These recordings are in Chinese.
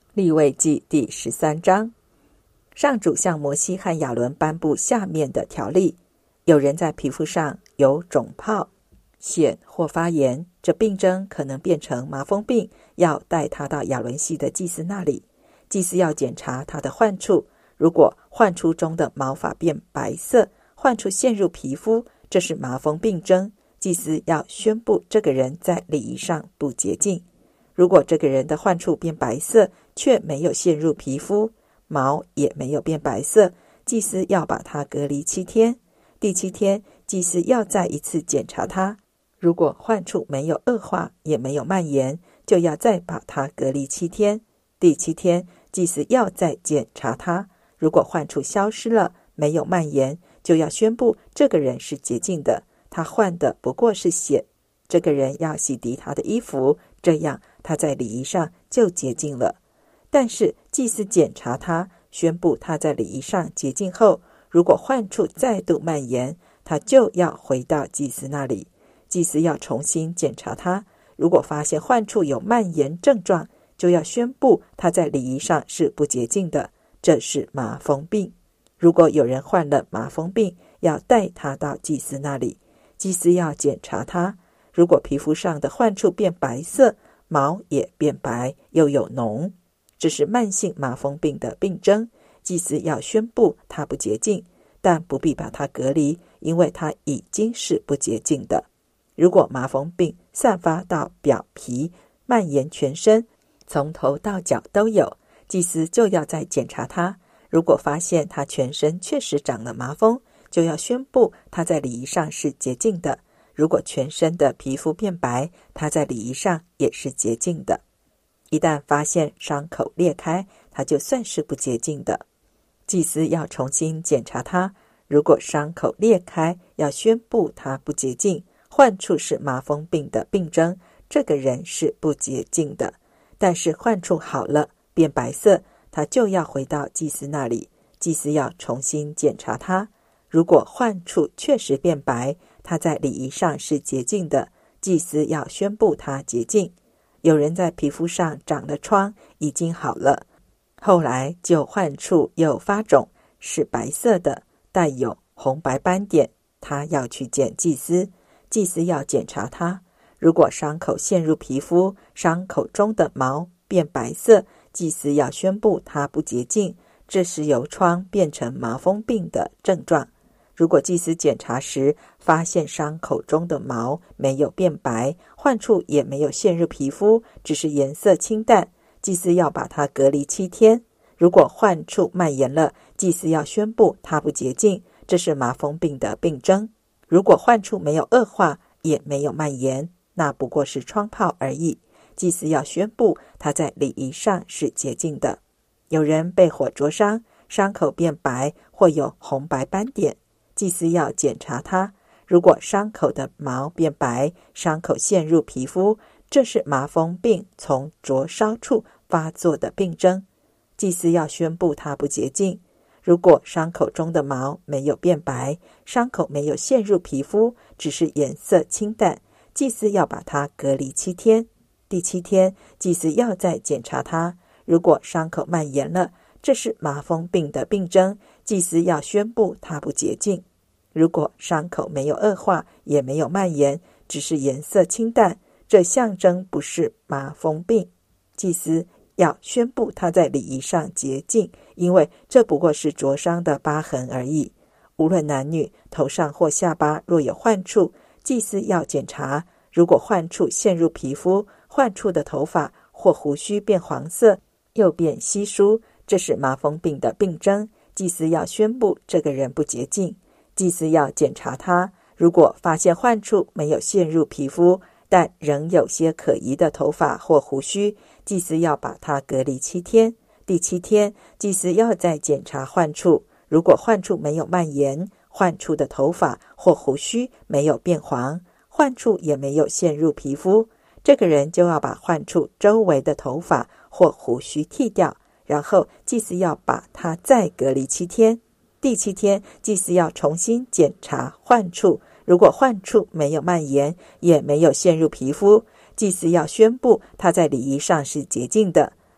利未记第13章，上主向摩西和亚伦颁布下面的条例：有人在皮肤上有肿泡、癣或发炎，这病症可能变成麻风病，要带他到亚伦系的祭司那里。祭司要检查他的患处，如果患处中的毛发变白色，患处陷入皮肤，这是麻风病症，祭司要宣布这个人在礼仪上不洁净。如果这个人的患处变白色，却没有陷入皮肤，毛也没有变白色，祭司要把他隔离7天。第7天，祭司要再一次检查他，如果患处没有恶化，也没有蔓延，就要再把他隔离7天。第7天，祭司要再检查他，如果患处消失了，没有蔓延，就要宣布这个人是洁净的，他患的不过是癣。这个人要洗涤他的衣服，这样他在礼仪上就洁净了。但是祭司检查他，宣布他在礼仪上洁净后，如果患处再度蔓延，他就要回到祭司那里。祭司要重新检查他，如果发现患处有蔓延症状，就要宣布他在礼仪上是不洁净的，这是麻风病。如果有人患了麻风病，要带他到祭司那里，祭司要检查他，如果皮肤上的患处变白色，毛也变白，又有脓，这是慢性麻风病的病症，祭司要宣布他不洁净，但不必把他隔离，因为他已经是不洁净的。如果麻风病散发到表皮，蔓延全身，从头到脚都有，祭司就要再检查他，如果发现他全身确实长了麻风，就要宣布他在礼仪上是洁净的。如果全身的皮肤变白，他在礼仪上也是洁净的。一旦发现伤口裂开，他就算是不洁净的。祭司要重新检查他，如果伤口裂开，要宣布他不洁净，患处是麻风病的病症，这个人是不洁净的。但是患处好了，变白色，他就要回到祭司那里，祭司要重新检查他，如果患处确实变白，他在礼仪上是洁净的，祭司要宣布他洁净。有人在皮肤上长了疮，已经好了，后来就患处又发肿，是白色的，带有红白斑点，他要去见祭司，祭司要检查他，如果伤口陷入皮肤，伤口中的毛变白色，祭司要宣布他不洁净，这是由疮变成麻风病的症状。如果祭司检查时发现伤口中的毛没有变白，患处也没有陷入皮肤，只是颜色清淡，祭司要把它隔离7天。如果患处蔓延了，祭司要宣布它不洁净，这是麻风病的病症。如果患处没有恶化，也没有蔓延，那不过是疮泡而已，祭司要宣布他在礼仪上是洁净的。有人被火灼伤，伤口变白或有红白斑点，祭司要检查他，如果伤口的毛变白，伤口陷入皮肤，这是麻风病从灼烧处发作的病症，祭司要宣布他不洁净。如果伤口中的毛没有变白，伤口没有陷入皮肤，只是颜色清淡，祭司要把它隔离7天。第7天，祭司要再检查他，如果伤口蔓延了，这是麻风病的病症，祭司要宣布他不洁净。如果伤口没有恶化，也没有蔓延，只是颜色清淡，这象征不是麻风病，祭司要宣布他在礼仪上洁净，因为这不过是灼伤的疤痕而已。无论男女，头上或下巴若有患处，祭司要检查，如果患处陷入皮肤，患处的头发或胡须变黄色，又变稀疏，这是麻风病的病症，祭司要宣布这个人不洁净。祭司要检查他，如果发现患处没有陷入皮肤，但仍有些可疑的头发或胡须，祭司要把他隔离7天。第7天，祭司要再检查患处，如果患处没有蔓延，患处的头发或胡须没有变黄，患处也没有陷入皮肤，这个人就要把患处周围的头发或胡须剃掉，然后祭司要把他再隔离7天。第7天，祭司要重新检查患处，如果患处没有蔓延，也没有陷入皮肤，祭司要宣布他在礼仪上是洁净的，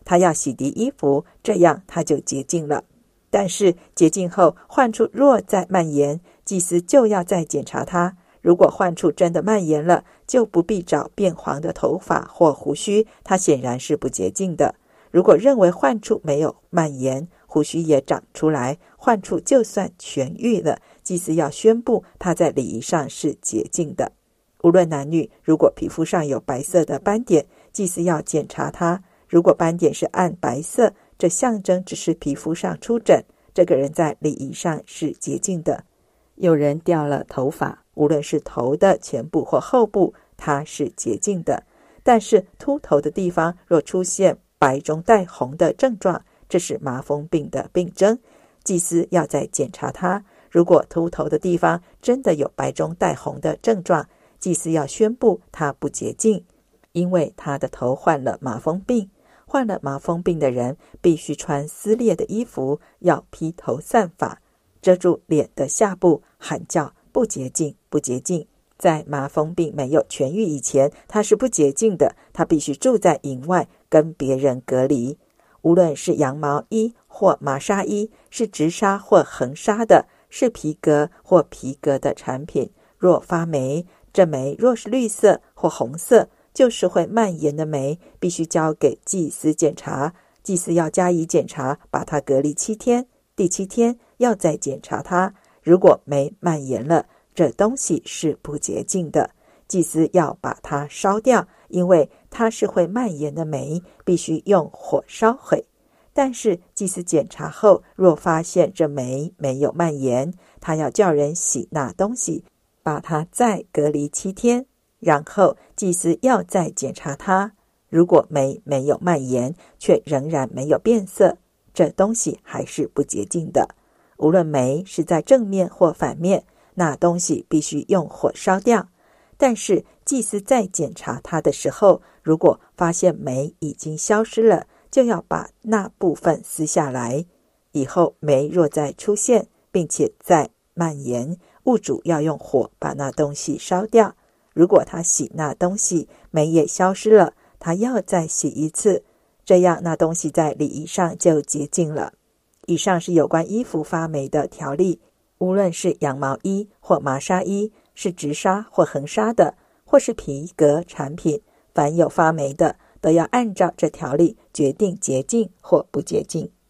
他要洗涤衣服，这样他就洁净了。但是洁净后患处若再蔓延，祭司就要再检查它。如果患处真的蔓延了，就不必找变黄的头发或胡须，它显然是不洁净的。如果认为患处没有蔓延，胡须也长出来，患处就算痊愈了，祭司要宣布它在礼仪上是洁净的。无论男女，如果皮肤上有白色的斑点，祭司要检查它。如果斑点是暗白色，这象征只是皮肤上出疹，这个人在礼仪上是洁净的。有人掉了头发，无论是头的前部或后部，它是洁净的。但是秃头的地方若出现白中带红的症状，这是麻风病的病征，祭司要再检查它。如果秃头的地方真的有白中带红的症状，祭司要宣布它不洁净，因为他的头患了麻风病。患了麻风病的人必须穿撕裂的衣服，要披头散发，遮住脸的下部，喊叫不洁净，不洁净。在麻风病没有痊愈以前，他是不洁净的，他必须住在营外，跟别人隔离。无论是羊毛衣或麻纱衣，是直纱或横纱的，是皮革或皮革的产品，若发霉，这霉若是绿色或红色，就是会蔓延的霉，必须交给祭司检查。祭司要加以检查，把它隔离7天，第7天要再检查它。如果霉蔓延了，这东西是不洁净的，祭司要把它烧掉，因为它是会蔓延的霉，必须用火烧毁。但是祭司检查后，若发现这霉没有蔓延，他要叫人洗那东西，把它再隔离7天，然后祭司要再检查它。如果霉没有蔓延，却仍然没有变色，这东西还是不洁净的。无论霉是在正面或反面，那东西必须用火烧掉。但是祭司在检查它的时候，如果发现霉已经消失了，就要把那部分撕下来。以后霉若再出现，并且再蔓延，物主要用火把那东西烧掉。如果他洗那东西，霉也消失了，他要再洗一次，这样那东西在礼仪上就洁净了。以上是有关衣服发霉的条例，无论是羊毛衣或麻纱衣，是直纱或横纱的，或是皮革产品，凡有发霉的，都要按照这条例决定洁净或不洁净。